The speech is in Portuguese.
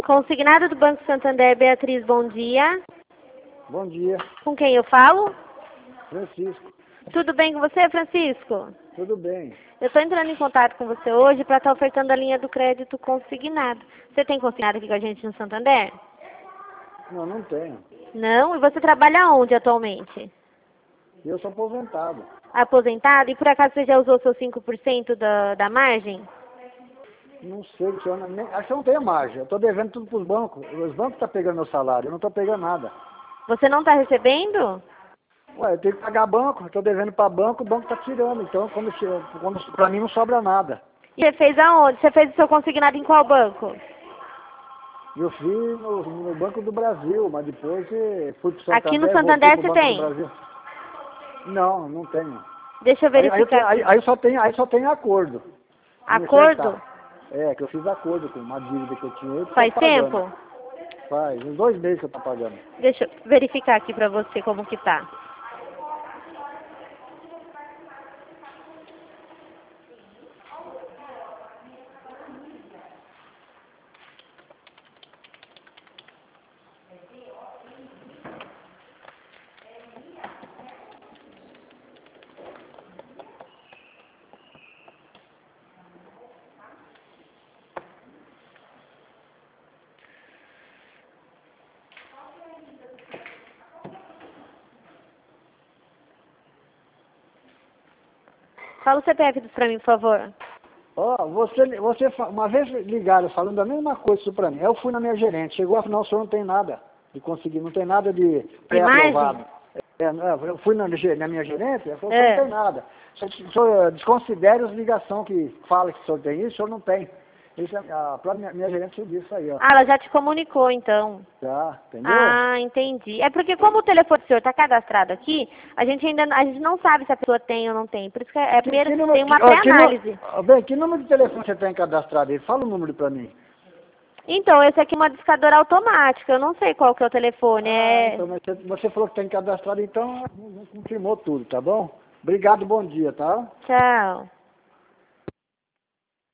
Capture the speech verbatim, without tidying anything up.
Consignado do Banco Santander, Beatriz, bom dia. Bom dia, Com quem eu falo? Francisco. Tudo bem com você, Francisco? Tudo bem? Eu estou entrando em contato com você hoje para estar ofertando a linha do crédito consignado. Você tem consignado aqui com a gente no Santander? Não, não tenho. Não? E você trabalha onde atualmente? Eu sou aposentado. Aposentado? E por acaso você já usou seus cinco por cento da, da margem? Não sei, que eu não, nem, acho que eu não tenho margem. Eu estou devendo tudo para os bancos. Os bancos estão pegando meu salário, eu não estou pegando nada. Você não está recebendo? Ué, eu tenho que pagar banco, eu estou devendo para banco, o banco está tirando. Então, como, como para mim não sobra nada. E você fez aonde? Você fez o seu consignado em qual banco? Eu fiz no, no Banco do Brasil, mas depois eh, fui para o Santander. Aqui no Santander voltei você pro Banco tem? do Brasil. Não, não tenho. Deixa eu Aí, aí, eu verificar tenho- aí, aqui. aí só tem, aí só tem acordo. Acordo? É, que eu fiz acordo com uma dívida que eu tinha. Eu tô Faz pagando. tempo? Faz uns dois meses que eu tô pagando. Deixa eu verificar aqui pra você como que tá. Fala o C P F pra mim, por favor. Ó, você, você, fa- uma vez ligaram falando a mesma coisa isso pra mim. Eu fui na minha gerente, chegou a falar, não, o senhor não tem nada de conseguir, não tem nada de pré-aprovado. É, não, eu fui na, ge- na minha gerente, ela falou, o senhor É. não tem nada. O senhor, o senhor desconsidere as ligações que fala que o senhor tem isso, o senhor não tem. Isso, é- a própria minha, minha gerente disse isso aí, ó. Ah, ela já te comunicou, então. Já, entendeu? Ah, entendi. É porque como o telefone do senhor está cadastrado aqui, a gente ainda a gente não sabe se a pessoa tem ou não tem. Por isso que é, é Que- primeiro que número- tem uma que- ó, que nu- pré-análise. ó, Bem, que número de telefone você tem cadastrado aí? Fala o número pra mim. Então, esse aqui é uma discadora automática. Eu não sei qual que é o telefone. Ah, É... então, mas você, você falou que tem cadastrado, então não confirmou tudo, tá bom? Obrigado, bom dia, tá? Tchau.